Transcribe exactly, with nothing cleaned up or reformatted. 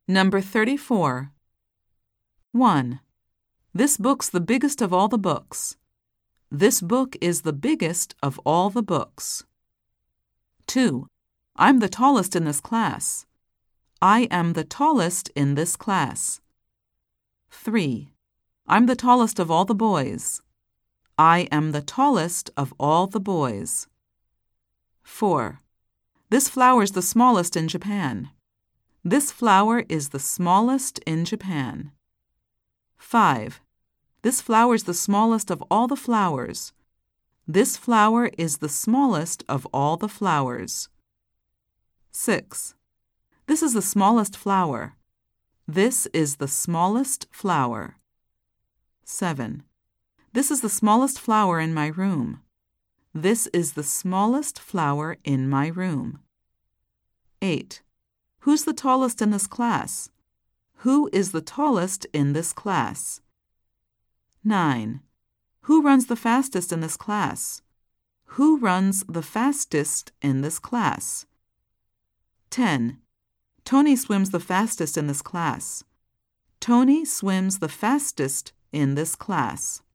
Number thirty-four. one. This book's the biggest of all the books. This book is the biggest of all the books. two. I'm the tallest in this class. I am the tallest in this class. three. I'm the tallest of all the boys. I am the tallest of all the boys. four. This flower's the smallest in Japan. This flower is the smallest in Japan. five. This flower's the smallest of all the flowers. This flower is the smallest of all the flowers. six. This is the smallest flower. This is the smallest flower. seven. This is the smallest flower in my room. This is the smallest flower in my room. eight. Who's the tallest in this class? Who is the tallest in this class? nine. Who runs the fastest in this class? Who runs the fastest in this class? ten. Tony swims the fastest in this class. Tony swims the fastest in this class.